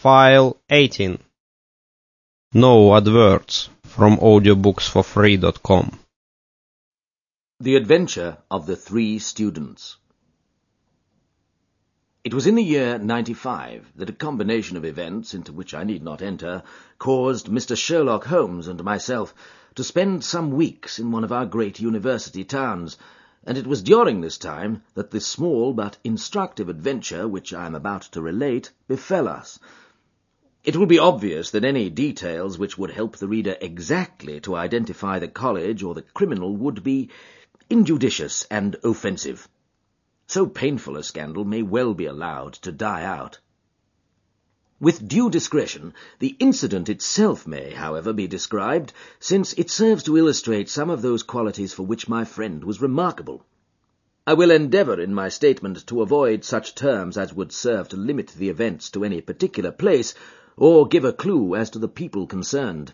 File 18. No adverts from audiobooksforfree.com. The Adventure of the Three Students. It was in the year 95 that a combination of events, into which I need not enter, caused Mr. Sherlock Holmes and myself to spend some weeks in one of our great university towns, and it was during this time that the small but instructive adventure which I am about to relate befell us. It will be obvious that any details which would help the reader exactly to identify the college or the criminal would be injudicious and offensive. So painful a scandal may well be allowed to die out. With due discretion, the incident itself may, however, be described, since it serves to illustrate some of those qualities for which my friend was remarkable. I will endeavour in my statement to avoid such terms as would serve to limit the events to any particular place, or give a clue as to the people concerned.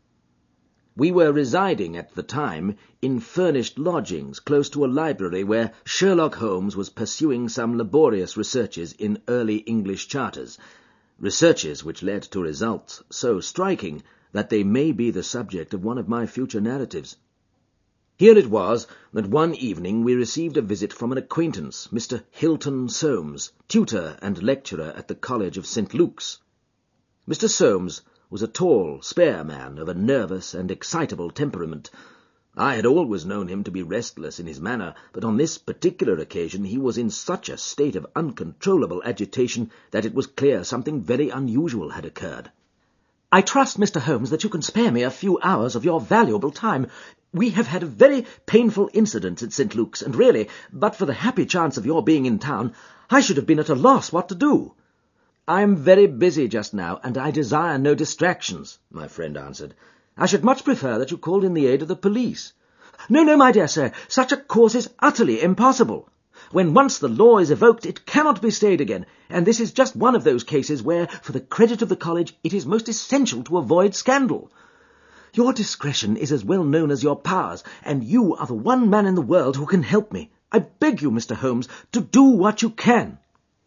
We were residing at the time in furnished lodgings close to a library where Sherlock Holmes was pursuing some laborious researches in early English charters, researches which led to results so striking that they may be the subject of one of my future narratives. Here it was that one evening we received a visit from an acquaintance, Mr. Hilton Soames, tutor and lecturer at the College of St. Luke's. Mr. Soames was a tall, spare man of a nervous and excitable temperament. I had always known him to be restless in his manner, but on this particular occasion he was in such a state of uncontrollable agitation that it was clear something very unusual had occurred. "I trust, Mr. Holmes, that you can spare me a few hours of your valuable time. We have had a very painful incident at St. Luke's, and really, but for the happy chance of your being in town, I should have been at a loss what to do." "I am very busy just now, and I desire no distractions," my friend answered. "I should much prefer that you called in the aid of the police." No, my dear sir, such a course is utterly impossible. When once the law is evoked, it cannot be stayed again, and this is just one of those cases where, for the credit of the college, it is most essential to avoid scandal. Your discretion is as well known as your powers, and you are the one man in the world who can help me. I beg you, Mr. Holmes, to do what you can."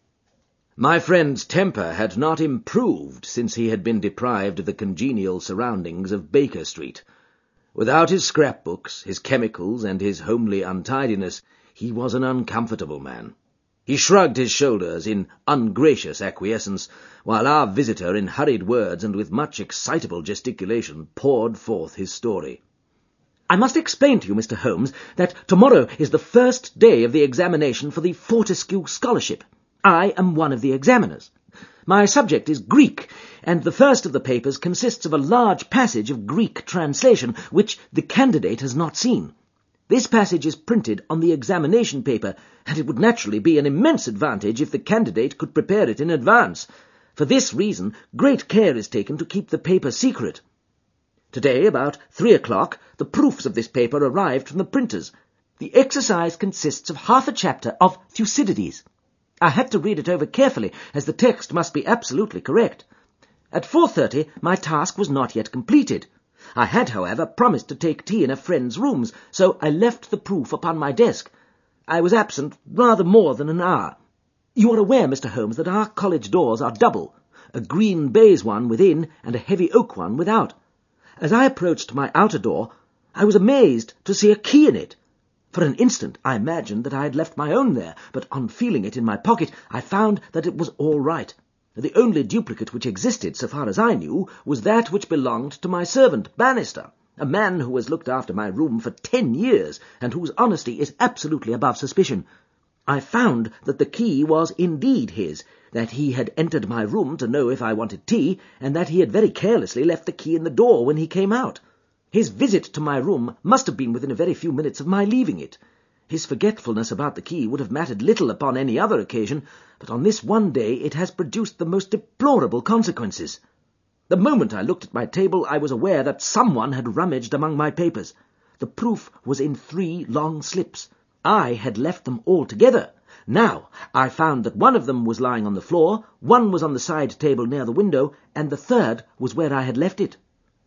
My friend's temper had not improved since he had been deprived of the congenial surroundings of Baker Street. Without his scrapbooks, his chemicals, and his homely untidiness, he was an uncomfortable man. He shrugged his shoulders in ungracious acquiescence, while our visitor, in hurried words and with much excitable gesticulation, poured forth his story. "I must explain to you, Mr. Holmes, that tomorrow is the first day of the examination for the Fortescue Scholarship. I am one of the examiners. My subject is Greek, and the first of the papers consists of a large passage of Greek translation, which the candidate has not seen. This passage is printed on the examination paper, and it would naturally be an immense advantage if the candidate could prepare it in advance. For this reason, great care is taken to keep the paper secret. Today, about 3 o'clock, the proofs of this paper arrived from the printers. The exercise consists of half a chapter of Thucydides. I had to read it over carefully, as the text must be absolutely correct. At 4:30 my task was not yet completed. I had, however, promised to take tea in a friend's rooms, so I left the proof upon my desk. I was absent rather more than an hour. You are aware, Mr. Holmes, that our college doors are double, a green baize one within and a heavy oak one without. As I approached my outer door, I was amazed to see a key in it. For an instant I imagined that I had left my own there, but on feeling it in my pocket I found that it was all right. The only duplicate which existed, so far as I knew, was that which belonged to my servant, Bannister, a man who has looked after my room for 10 years, and whose honesty is absolutely above suspicion. I found that the key was indeed his, that he had entered my room to know if I wanted tea, and that he had very carelessly left the key in the door when he came out. His visit to my room must have been within a very few minutes of my leaving it. His forgetfulness about the key would have mattered little upon any other occasion, but on this one day it has produced the most deplorable consequences. The moment I looked at my table, I was aware that someone had rummaged among my papers. The proof was in 3 long slips. I had left them all together. Now I found that one of them was lying on the floor, one was on the side table near the window, and the third was where I had left it."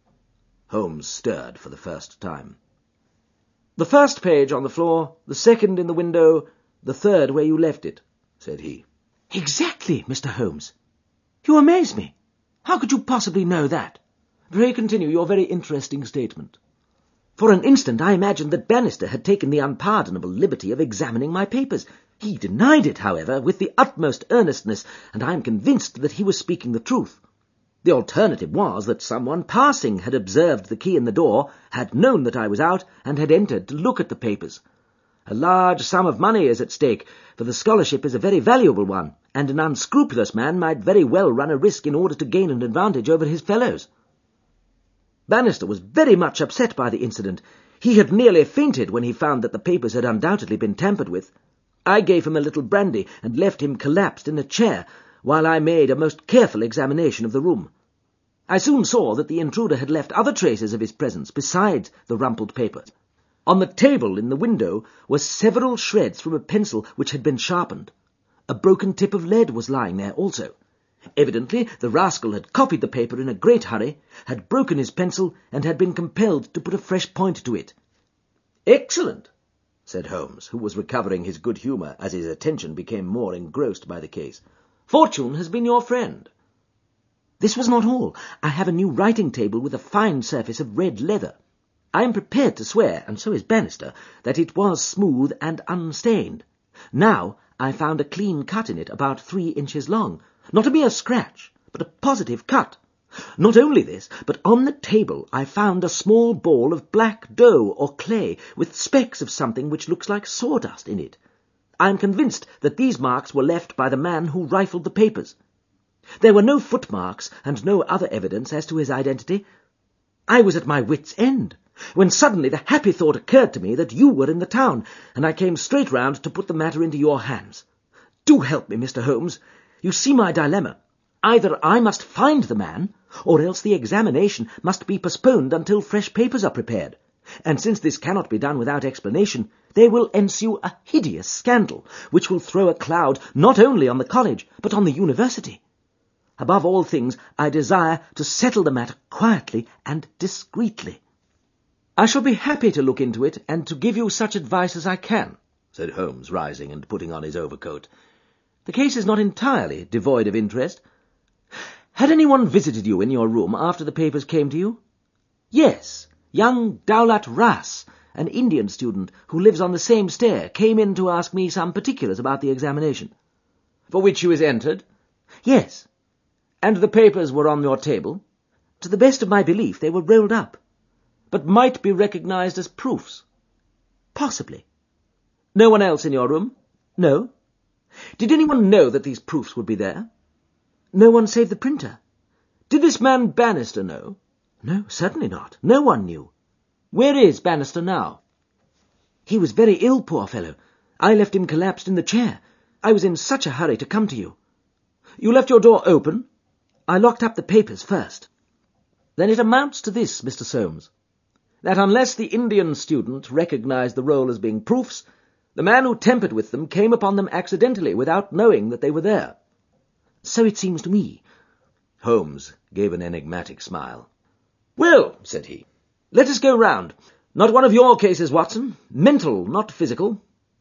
Holmes stirred for the first time. "The first page on the floor, the second in the window, the third where you left it," said he. "Exactly, Mr. Holmes. You amaze me. How could you possibly know that? Pray continue your very interesting statement. For an instant I imagined that Bannister had taken the unpardonable liberty of examining my papers. He denied it, however, with the utmost earnestness, and I am convinced that he was speaking the truth. The alternative was that someone passing had observed the key in the door, had known that I was out, and had entered to look at the papers. A large sum of money is at stake, for the scholarship is a very valuable one, and an unscrupulous man might very well run a risk in order to gain an advantage over his fellows. Bannister was very much upset by the incident. He had nearly fainted when he found that the papers had undoubtedly been tampered with. I gave him a little brandy and left him collapsed in a chair, while I made a most careful examination of the room. I soon saw that the intruder had left other traces of his presence besides the rumpled papers. On the table in the window were several shreds from a pencil which had been sharpened. A broken tip of lead was lying there also. Evidently the rascal had copied the paper in a great hurry, had broken his pencil, and had been compelled to put a fresh point to it. "Excellent," said Holmes, who was recovering his good humour as his attention became more engrossed by the case. "Fortune has been your friend." This was not all. I have a new writing table with a fine surface of red leather. I am prepared to swear, and so is Bannister, that it was smooth and unstained. Now I found a clean cut in it about 3 inches long, not a mere scratch, but a positive cut. Not only this, but on the table I found a small ball of black dough or clay with specks of something which looks like sawdust in it. I am convinced that these marks were left by the man who rifled the papers. There were no footmarks and no other evidence as to his identity. I was at my wits' end, when suddenly the happy thought occurred to me that you were in the town, and I came straight round to put the matter into your hands. Do help me, Mr. Holmes. You see my dilemma. Either I must find the man, or else the examination must be postponed until fresh papers are prepared. And since this cannot be done without explanation, there will ensue a hideous scandal, which will throw a cloud not only on the college, but on the university. Above all things, I desire to settle the matter quietly and discreetly. I shall be happy to look into it, and to give you such advice as I can, said Holmes, rising and putting on his overcoat. The case is not entirely devoid of interest. Had anyone visited you in your room after the papers came to you? Yes, young Dowlat Ras, an Indian student who lives on the same stair, came in to ask me some particulars about the examination. For which he was entered? Yes. And the papers were on your table? To the best of my belief, they were rolled up, but might be recognized as proofs. Possibly. No one else in your room? No. Did anyone know that these proofs would be there? No one save the printer. Did this man Bannister know? No, certainly not. No one knew. Where is Bannister now? He was very ill, poor fellow. I left him collapsed in the chair. I was in such a hurry to come to you. You left your door open? I locked up the papers first. Then it amounts to this, Mr. Soames, that unless the Indian student recognized the roll as being proofs, the man who tampered with them came upon them accidentally without knowing that they were there. So it seems to me. Holmes gave an enigmatic smile. Well, said he, let us go round. Not one of your cases, Watson. Mental, not physical.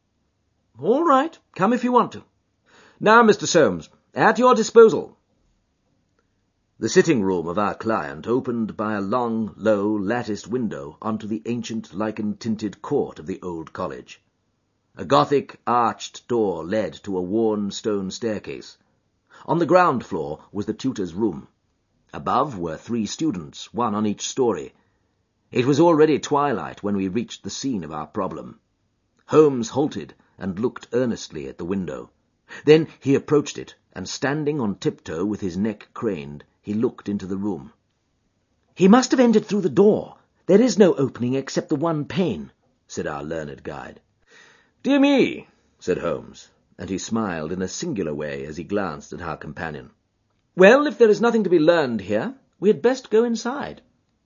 All right, come if you want to. Now, Mr. Soames, at your disposal. The sitting-room of our client opened by a long, low, latticed window onto the ancient lichen-tinted court of the old college. A Gothic arched door led to a worn stone staircase. On the ground floor was the tutor's room. Above were 3 students, one on each story. It was already twilight when we reached the scene of our problem. Holmes halted and looked earnestly at the window. Then he approached it, and standing on tiptoe with his neck craned, he looked into the room. He must have entered through the door. There is no opening except the one pane, said our learned guide. Dear me, said Holmes, and he smiled in a singular way as he glanced at our companion. Well, if there is nothing to be learned here, we had best go inside.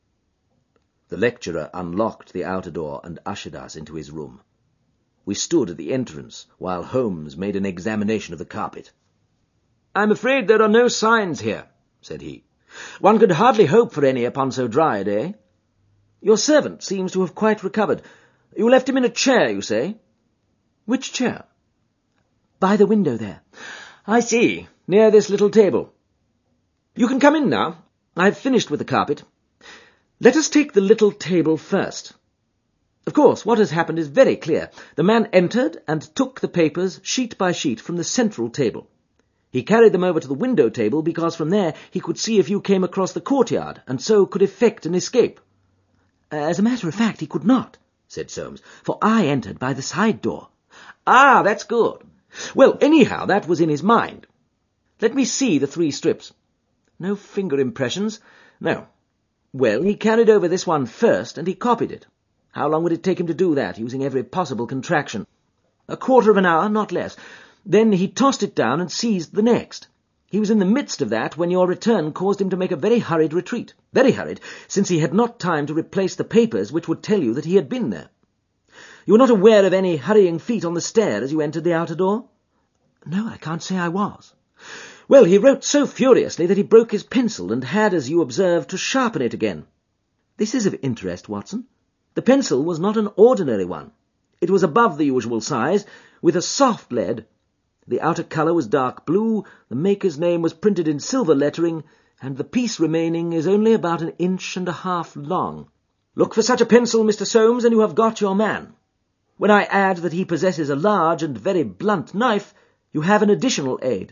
The lecturer unlocked the outer door and ushered us into his room. We stood at the entrance while Holmes made an examination of the carpet. I'm afraid there are no signs here, said he. One could hardly hope for any upon so dry a day. Your servant seems to have quite recovered. You left him in a chair, you say? Which chair? By the window there. I see, near this little table. You can come in now. I've finished with the carpet. Let us take the little table first. Of course, what has happened is very clear. The man entered and took the papers sheet by sheet from the central table. He carried them over to the window table because from there he could see if you came across the courtyard, and so could effect an escape. As a matter of fact, he could not, said Soames, for I entered by the side door. Ah, that's good. Well, anyhow, that was in his mind. Let me see the 3 strips. No finger impressions? No. Well, he carried over this one first, and he copied it. How long would it take him to do that, using every possible contraction? A quarter of an hour, not less. Then he tossed it down and seized the next. He was in the midst of that when your return caused him to make a very hurried retreat. Very hurried, since he had not time to replace the papers which would tell you that he had been there. You were not aware of any hurrying feet on the stair as you entered the outer door? No, I can't say I was. Well, he wrote so furiously that he broke his pencil and had, as you observed, to sharpen it again. This is of interest, Watson. The pencil was not an ordinary one. It was above the usual size, with a soft lead. The outer colour was dark blue, the maker's name was printed in silver lettering, and the piece remaining is only about 1.5 inches long. Look for such a pencil, Mr. Soames, and you have got your man. When I add that he possesses a large and very blunt knife, you have an additional aid.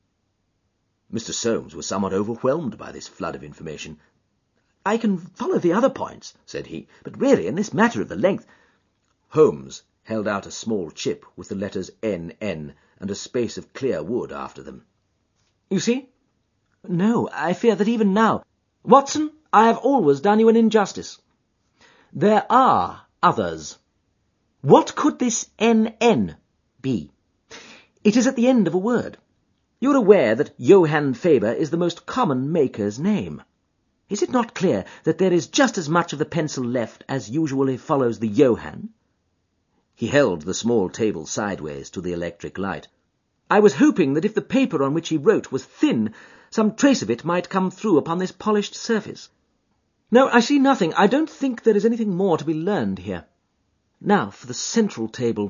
Mr. Soames was somewhat overwhelmed by this flood of information. I can follow the other points, said he, but really, in this matter of the length— Holmes held out a small chip with the letters N.N. and a space of clear wood after them. You see? No, I fear that even now— Watson, I have always done you an injustice. There are others. What could this N.N. be? It is at the end of a word. You're aware that Johann Faber is the most common maker's name. Is it not clear that there is just as much of the pencil left as usually follows the Johann? He held the small table sideways to the electric light. I was hoping that if the paper on which he wrote was thin, some trace of it might come through upon this polished surface. No, I see nothing. I don't think there is anything more to be learned here. Now for the central table.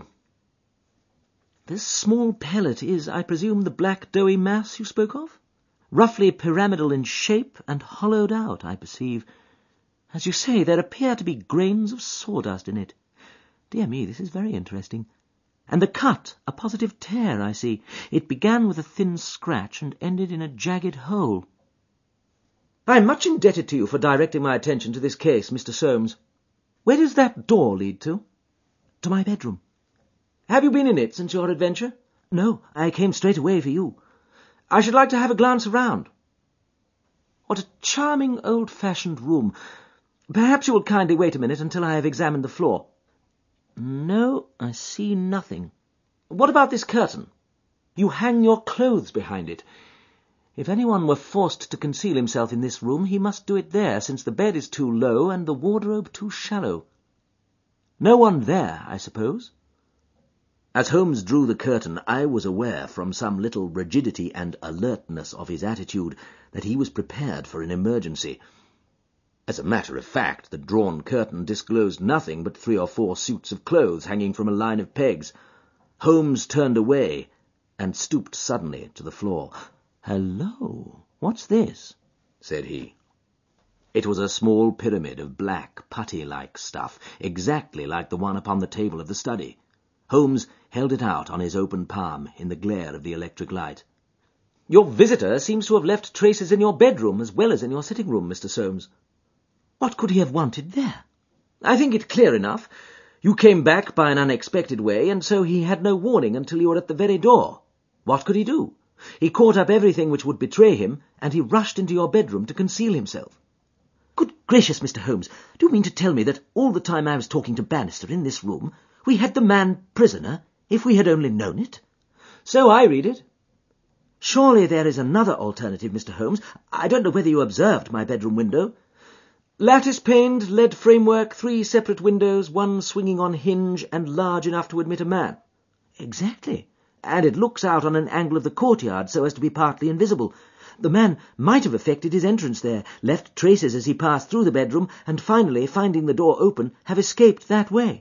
This small pellet is, I presume, the black doughy mass you spoke of? Roughly pyramidal in shape and hollowed out, I perceive. As you say, there appear to be grains of sawdust in it. Dear me, this is very interesting. And the cut, a positive tear, I see. It began with a thin scratch and ended in a jagged hole. I am much indebted to you for directing my attention to this case, Mr. Soames. Where does that door lead to? To my bedroom. Have you been in it since your adventure? No, I came straight away for you. I should like to have a glance around. What a charming old-fashioned room. Perhaps you will kindly wait a minute until I have examined the floor. No, I see nothing. What about this curtain? You hang your clothes behind it. If anyone were forced to conceal himself in this room, he must do it there, since the bed is too low and the wardrobe too shallow. No one there, I suppose? As Holmes drew the curtain, I was aware from some little rigidity and alertness of his attitude that he was prepared for an emergency. As a matter of fact, the drawn curtain disclosed nothing but 3 or 4 suits of clothes hanging from a line of pegs. Holmes turned away and stooped suddenly to the floor. "Hello, what's this?" said he. It was a small pyramid of black, putty-like stuff, exactly like the one upon the table of the study. Holmes held it out on his open palm in the glare of the electric light. "Your visitor seems to have left traces in your bedroom as well as in your sitting room, Mr. Soames." "What could he have wanted there?" "I think it clear enough. You came back by an unexpected way, and so he had no warning until you were at the very door. What could he do? He caught up everything which would betray him, and he rushed into your bedroom to conceal himself." "Good gracious, Mr. Holmes, do you mean to tell me that all the time I was talking to Bannister in this room, we had the man prisoner, if we had only known it?" "So I read it." "Surely there is another alternative, Mr. Holmes. I don't know whether you observed my bedroom window. Lattice-paned, lead framework, 3 separate windows, one swinging on hinge and large enough to admit a man." "Exactly. And it looks out on an angle of the courtyard so as to be partly invisible. The man might have effected his entrance there, left traces as he passed through the bedroom, and finally, finding the door open, have escaped that way."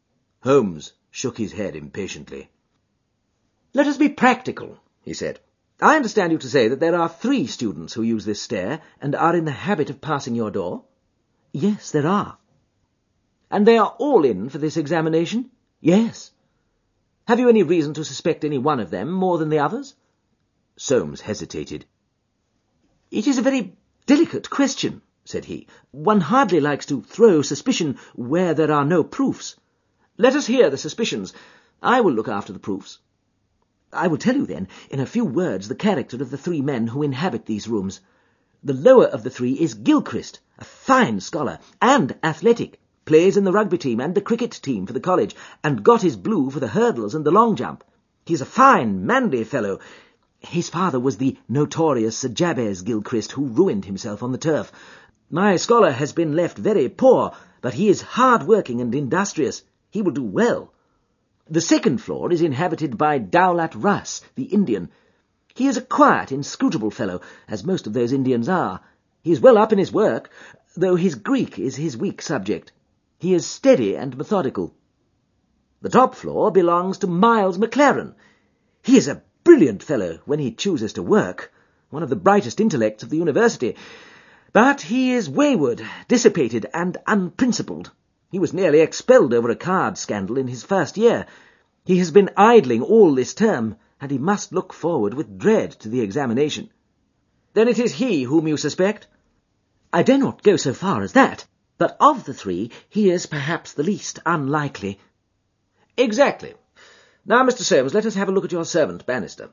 Holmes shook his head impatiently. "Let us be practical," he said. I understand you to say that there are 3 students who use this stair and are in the habit of passing your door? Yes, there are. And they are all in for this examination? Yes. Have you any reason to suspect any one of them more than the others? Soames hesitated. It is a very delicate question, said he. One hardly likes to throw suspicion where there are no proofs. Let us hear the suspicions. I will look after the proofs. I will tell you then, in a few words, the character of the 3 men who inhabit these rooms. The lower of the 3 is Gilchrist, a fine scholar and athletic, plays in the rugby team and the cricket team for the college, and got his blue for the hurdles and the long jump. He is a fine, manly fellow. His father was the notorious Sir Jabez Gilchrist, who ruined himself on the turf. My scholar has been left very poor, but he is hard-working and industrious. He will do well. The 2nd floor is inhabited by Dowlat Ras, the Indian. He is a quiet, inscrutable fellow, as most of those Indians are. He is well up in his work, though his Greek is his weak subject. He is steady and methodical. The top floor belongs to Miles Maclaren. He is a brilliant fellow when he chooses to work, one of the brightest intellects of the university. But he is wayward, dissipated, and unprincipled. He was nearly expelled over a card scandal in his first year. He has been idling all this term, and he must look forward with dread to the examination. Then it is he whom you suspect? I dare not go so far as that, but of the 3, he is perhaps the least unlikely. Exactly. Now, Mr. Soames, let us have a look at your servant, Bannister.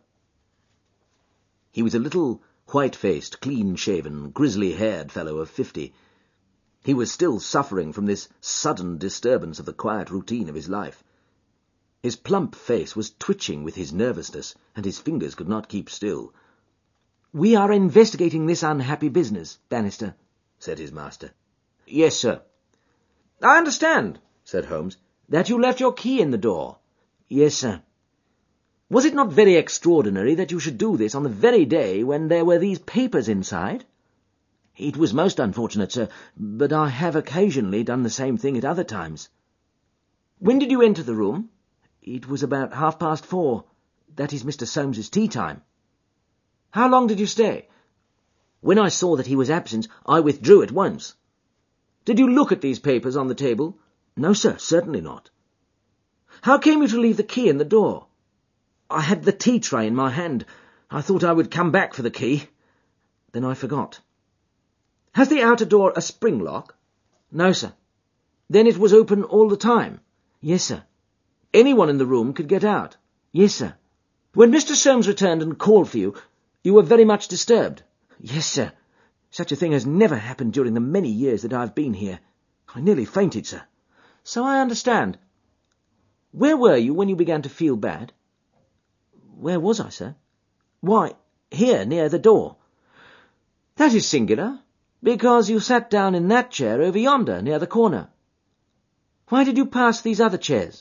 He was a little, white-faced, clean-shaven, grizzly-haired fellow of 50. He was still suffering from this sudden disturbance of the quiet routine of his life. His plump face was twitching with his nervousness, and his fingers could not keep still. We are investigating this unhappy business, Bannister, said his master. Yes, sir. I understand, said Holmes, that you left your key in the door. Yes, sir. Was it not very extraordinary that you should do this on the very day when there were these papers inside? It was most unfortunate, sir, but I have occasionally done the same thing at other times. When did you enter the room? It was about 4:30. That is Mr. Soames's tea time. How long did you stay? When I saw that he was absent, I withdrew at once. Did you look at these papers on the table? No, sir, certainly not. How came you to leave the key in the door? I had the tea tray in my hand. I thought I would come back for the key. Then I forgot. Has the outer door a spring lock? No, sir. Then it was open all the time? Yes, sir. Anyone in the room could get out? Yes, sir. When Mr. Soames returned and called for you, you were very much disturbed? Yes, sir. Such a thing has never happened during the many years that I have been here. I nearly fainted, sir. So I understand. Where were you when you began to feel bad? Where was I, sir? Why, here, near the door. That is singular, because you sat down in that chair over yonder, near the corner. Why did you pass these other chairs?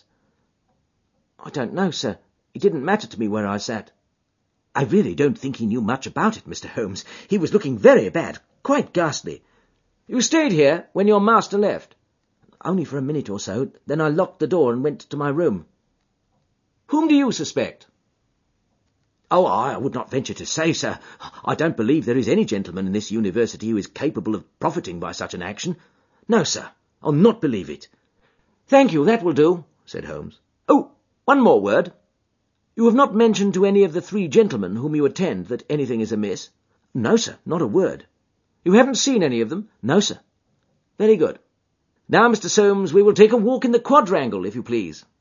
I don't know, sir. It didn't matter to me where I sat. I really don't think he knew much about it, Mr. Holmes. He was looking very bad, quite ghastly. You stayed here when your master left? Only for a minute or so. Then I locked the door and went to my room. Whom do you suspect? Oh, I would not venture to say, sir. I don't believe there is any gentleman in this university who is capable of profiting by such an action. No, sir, I'll not believe it. Thank you, that will do, said Holmes. Oh, one more word. You have not mentioned to any of the 3 gentlemen whom you attend that anything is amiss? No, sir, not a word. You haven't seen any of them? No, sir. Very good. Now, Mr. Soames, we will take a walk in the quadrangle, if you please.